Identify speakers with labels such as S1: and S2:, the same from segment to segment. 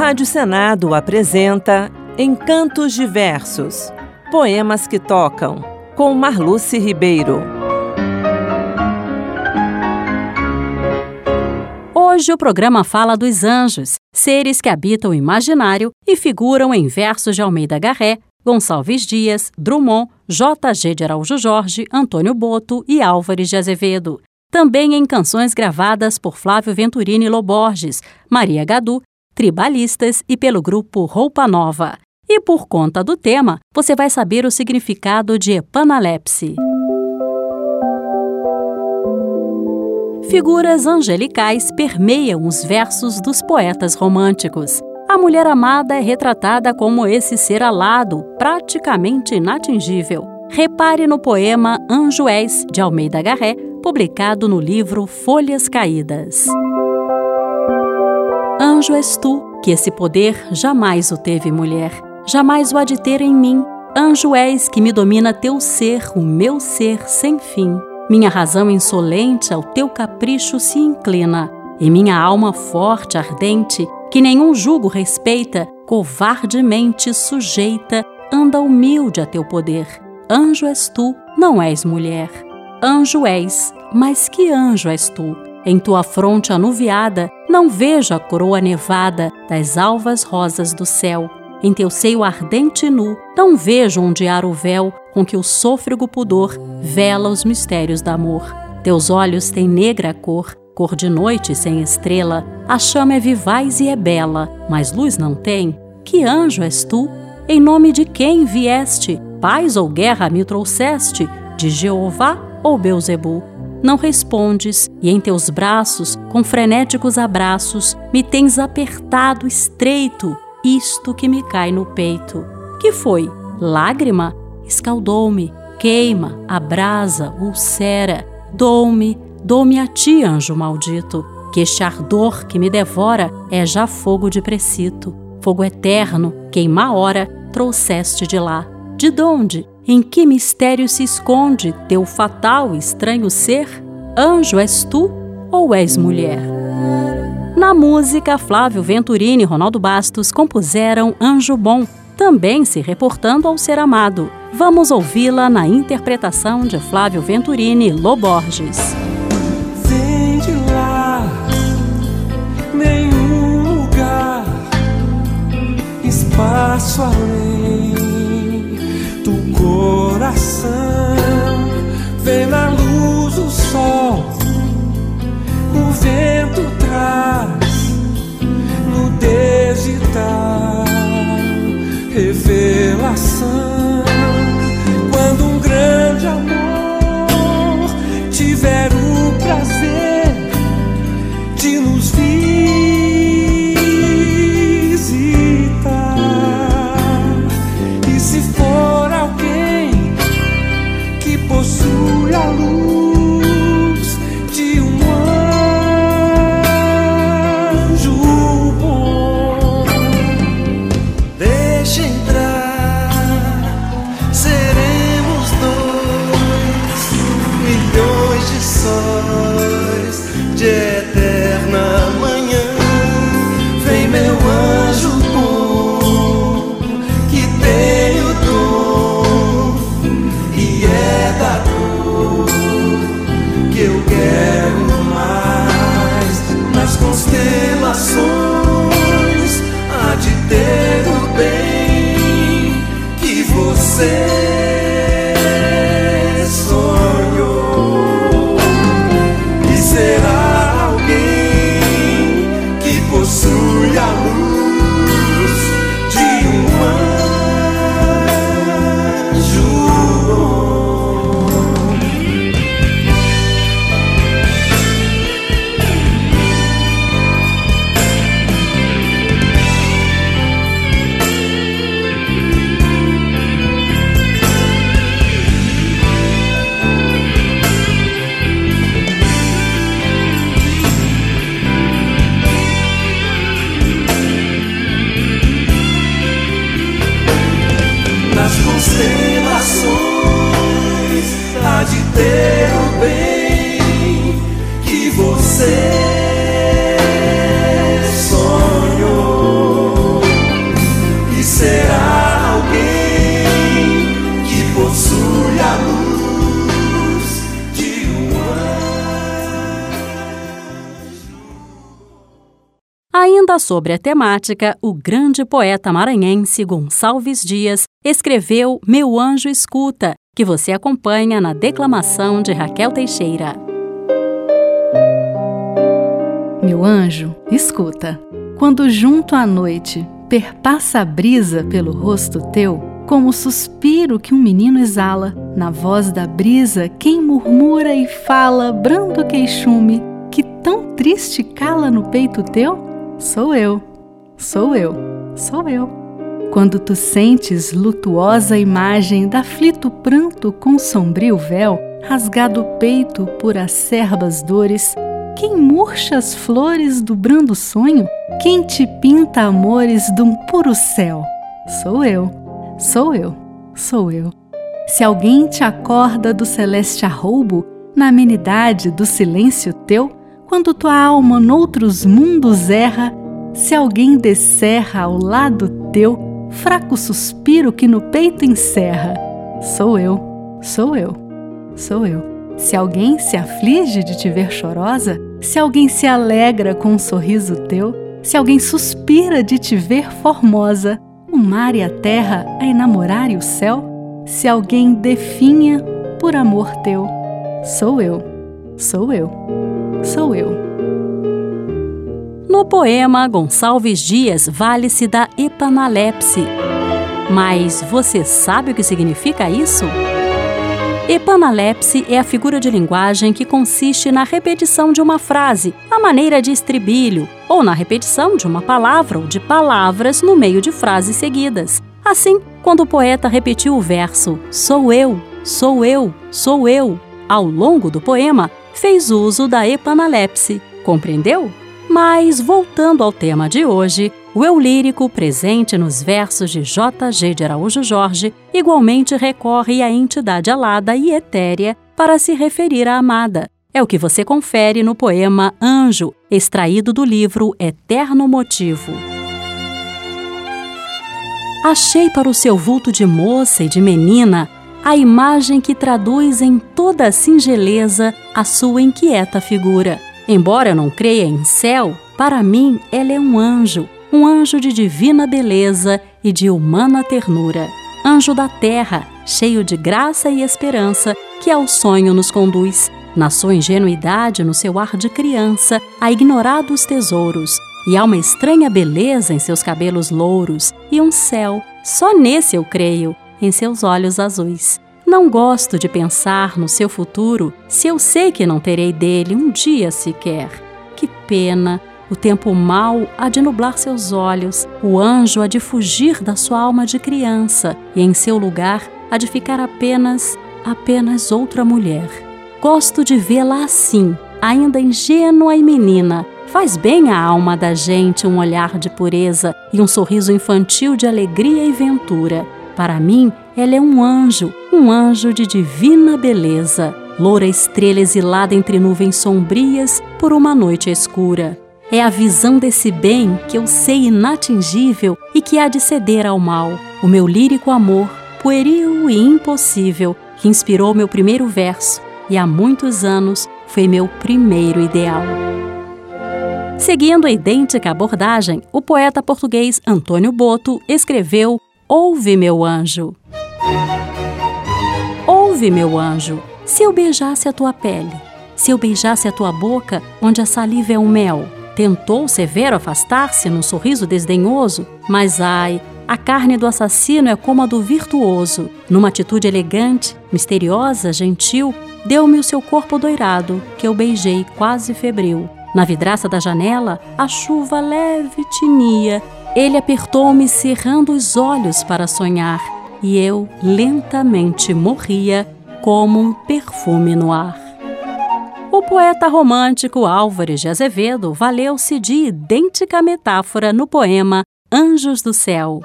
S1: Rádio Senado apresenta Encantos Diversos, poemas que tocam, com Marluce Ribeiro.
S2: Hoje o programa fala dos anjos, seres que habitam o imaginário e figuram em versos de Almeida Garré, Gonçalves Dias, Drummond, J.G. de Araújo Jorge, Antônio Boto e Álvares de Azevedo. Também em canções gravadas por Flávio Venturini e Lô Borges, Maria Gadu, Tribalistas e pelo grupo Roupa Nova. E por conta do tema, você vai saber o significado de epanalepse. Figuras angelicais permeiam os versos dos poetas românticos. A mulher amada é retratada como esse ser alado, praticamente inatingível. Repare no poema Anjo És, de Almeida Garré, publicado no livro Folhas Caídas. Anjo és tu, que esse poder jamais o teve mulher, jamais o há de ter em mim. Anjo és que me domina teu ser, o meu ser sem fim. Minha razão insolente ao teu capricho se inclina, e minha alma forte, ardente, que nenhum jugo respeita, covardemente sujeita, anda humilde a teu poder. Anjo és tu, não és mulher. Anjo és, mas que anjo és tu? Em tua fronte anuviada, não vejo a coroa nevada das alvas rosas do céu. Em teu seio ardente e nu, não vejo ondear o véu com que o sôfrego pudor vela os mistérios do amor. Teus olhos têm negra cor, cor de noite sem estrela. A chama é vivaz e é bela, mas luz não tem. Que anjo és tu? Em nome de quem vieste? Paz ou guerra me trouxeste? De Jeová ou Belzebu? Não respondes, e em teus braços, com frenéticos abraços, me tens apertado estreito, isto que me cai no peito. Que foi? Lágrima? Escaldou-me, queima, abrasa, ulcera. Dou-me a ti, anjo maldito, que este ardor que me devora é já fogo de precito. Fogo eterno, queima a hora, trouxeste de lá. De donde? Em que mistério se esconde teu fatal e estranho ser? Anjo és tu ou és mulher? Na música, Flávio Venturini e Ronaldo Bastos compuseram Anjo Bom, também se reportando ao ser amado. Vamos ouvi-la na interpretação de Flávio Venturini e Lô Borges.
S3: Vem de lá, nenhum lugar, espaço além do coração. Vem na luz o sol, o vento traz no digital revelação. Quando um grande amor tiver o prazer de nos visitar, e se for alguém que possui a luz de um anjo bom, deixa entrar, seremos dois, milhões de sóis de eterna manhã. Vem meu anjo bom, que tem o dom e é da cor que eu quero mais. Nas constelações há de ter o bem que você sonhou, e será alguém que possui a luz de um anjo bom.
S2: Ainda sobre a temática, o grande poeta maranhense Gonçalves Dias escreveu Meu Anjo Escuta, que você acompanha na declamação de Raquel Teixeira.
S4: Meu anjo, escuta, quando junto à noite perpassa a brisa pelo rosto teu, como o suspiro que um menino exala, na voz da brisa quem murmura e fala, brando queixume, que tão triste cala no peito teu? Sou eu, sou eu, sou eu. Quando tu sentes lutuosa imagem d'aflito pranto com sombrio véu, rasgado o peito por acerbas dores, quem murcha as flores do brando sonho? Quem te pinta amores d'um puro céu? Sou eu, sou eu, sou eu. Se alguém te acorda do celeste arroubo, na amenidade do silêncio teu, quando tua alma noutros mundos erra, se alguém descerra ao lado teu, fraco suspiro que no peito encerra, sou eu, sou eu, sou eu. Se alguém se aflige de te ver chorosa, se alguém se alegra com um sorriso teu, se alguém suspira de te ver formosa, o mar e a terra a enamorar e o céu, se alguém definha por amor teu, sou eu, sou eu, sou eu.
S2: No poema, Gonçalves Dias vale-se da epanalepse. Mas você sabe o que significa isso? Epanalepse é a figura de linguagem que consiste na repetição de uma frase, à maneira de estribilho, ou na repetição de uma palavra ou de palavras no meio de frases seguidas. Assim, quando o poeta repetiu o verso "sou eu, sou eu, sou eu", ao longo do poema, fez uso da epanalepse. Compreendeu? Mas, voltando ao tema de hoje, o eu lírico presente nos versos de J.G. de Araújo Jorge igualmente recorre à entidade alada e etérea para se referir à amada. É o que você confere no poema Anjo, extraído do livro Eterno Motivo. Achei para o seu vulto de moça e de menina a imagem que traduz em toda a singeleza a sua inquieta figura. Embora eu não creia em céu, para mim ela é um anjo de divina beleza e de humana ternura. Anjo da terra, cheio de graça e esperança, que ao sonho nos conduz, na sua ingenuidade, no seu ar de criança, a ignorar dos tesouros, e há uma estranha beleza em seus cabelos louros, e um céu, só nesse eu creio, em seus olhos azuis. Não gosto de pensar no seu futuro, se eu sei que não terei dele um dia sequer. Que pena, o tempo mau há de nublar seus olhos, o anjo há de fugir da sua alma de criança, e em seu lugar há de ficar apenas outra mulher. Gosto de vê-la assim, ainda ingênua e menina. Faz bem à alma da gente um olhar de pureza e um sorriso infantil de alegria e ventura. Para mim, ela é um anjo de divina beleza, loura estrela exilada entre nuvens sombrias por uma noite escura. É a visão desse bem que eu sei inatingível e que há de ceder ao mal, o meu lírico amor, pueril e impossível, que inspirou meu primeiro verso e há muitos anos foi meu primeiro ideal. Seguindo a idêntica abordagem, o poeta português Antônio Boto escreveu Ouve, meu anjo. Ouve, meu anjo, se eu beijasse a tua pele, se eu beijasse a tua boca, onde a saliva é um mel. Tentou severo afastar-se num sorriso desdenhoso, mas ai, a carne do assassino é como a do virtuoso. Numa atitude elegante, misteriosa, gentil, deu-me o seu corpo doirado, que eu beijei quase febril. Na vidraça da janela, a chuva leve tinia. Ele apertou-me cerrando os olhos para sonhar, e eu lentamente morria como um perfume no ar. O poeta romântico Álvares de Azevedo valeu-se de idêntica metáfora no poema Anjos do Céu.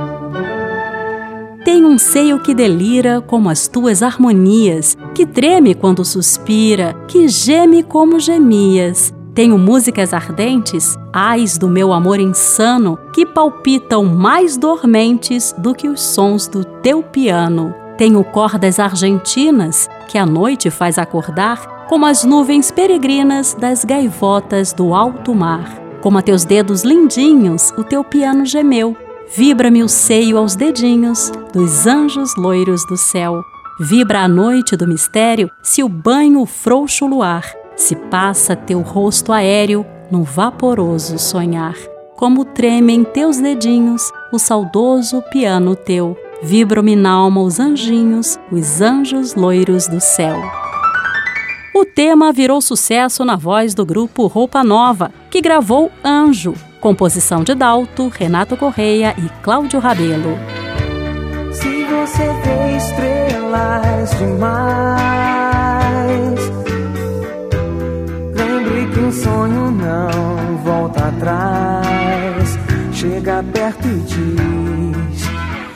S2: Tem um seio que delira como as tuas harmonias, que treme quando suspira, que geme como gemias. Tenho músicas ardentes, ais do meu amor insano, que palpitam mais dormentes do que os sons do teu piano. Tenho cordas argentinas, que a noite faz acordar, como as nuvens peregrinas das gaivotas do alto mar. Como a teus dedos lindinhos, o teu piano gemeu. Vibra-me o seio aos dedinhos dos anjos loiros do céu. Vibra a noite do mistério, se o banho o frouxo luar, se passa teu rosto aéreo num vaporoso sonhar. Como tremem teus dedinhos, o saudoso piano teu. Vibram-me n'alma os anjinhos, os anjos loiros do céu. O tema virou sucesso na voz do grupo Roupa Nova, que gravou Anjo, composição de Dalto, Renato Correia e Cláudio Rabelo.
S3: Se você vê estrelas demais, lembre que um sonho não volta atrás. Chega perto e diz: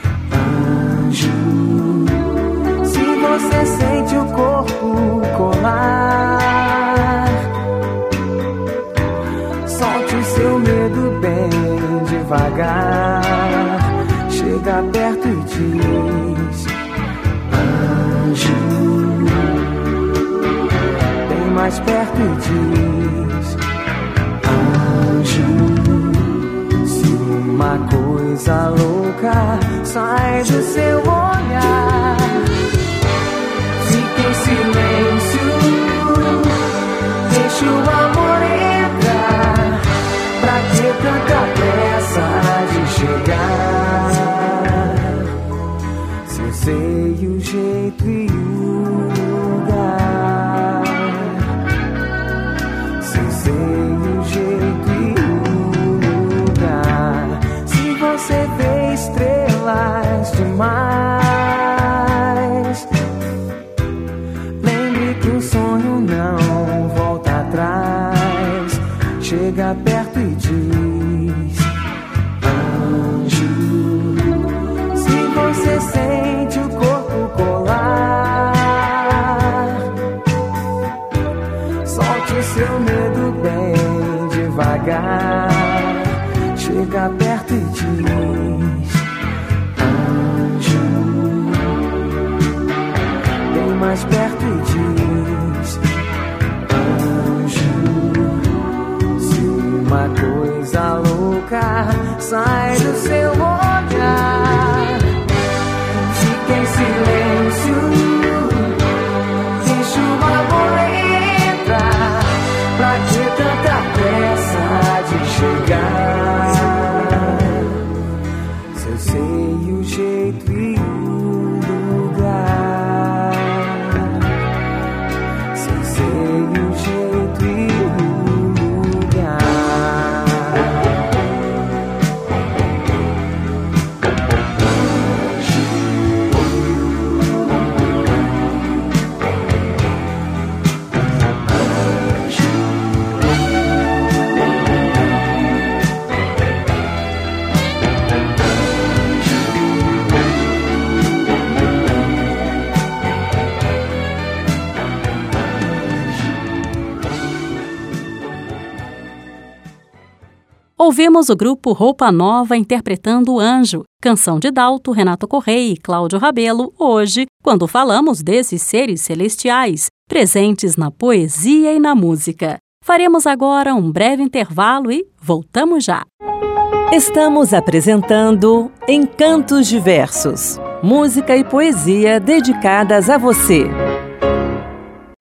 S3: anjo. Se você sente o corpo colar, solte o seu medo bem devagar. Chega perto e diz: anjo. Bem mais perto e diz: anjo. Se uma coisa louca sai do seu olhar, fique em silêncio, deixa o amor entrar. Pra que tanta pressa de chegar? Se eu sei o jeito e o lugar, se eu sei o jeito e o lugar. Se você vê estrelas demais, lembre que o sonho não volta atrás. Chega perto e diz: anjo. Se você sente o corpo colar, solte o seu medo bem devagar. Chega perto e diz: anjo. Bem mais perto e diz: anjo. Se uma coisa louca sai do seu olhar, fique em silêncio, deixa o amor entrar. Pra que tanta pressa de chegar? Se eu sei o jeito e o lugar, se eu sei o jeito e o lugar.
S2: Ouvimos o grupo Roupa Nova interpretando Anjo, canção de Dalto, Renato Correia e Cláudio Rabelo, hoje, quando falamos desses seres celestiais, presentes na poesia e na música. Faremos agora um breve intervalo e voltamos já.
S1: Estamos apresentando Encantos Diversos, música e poesia dedicadas a você.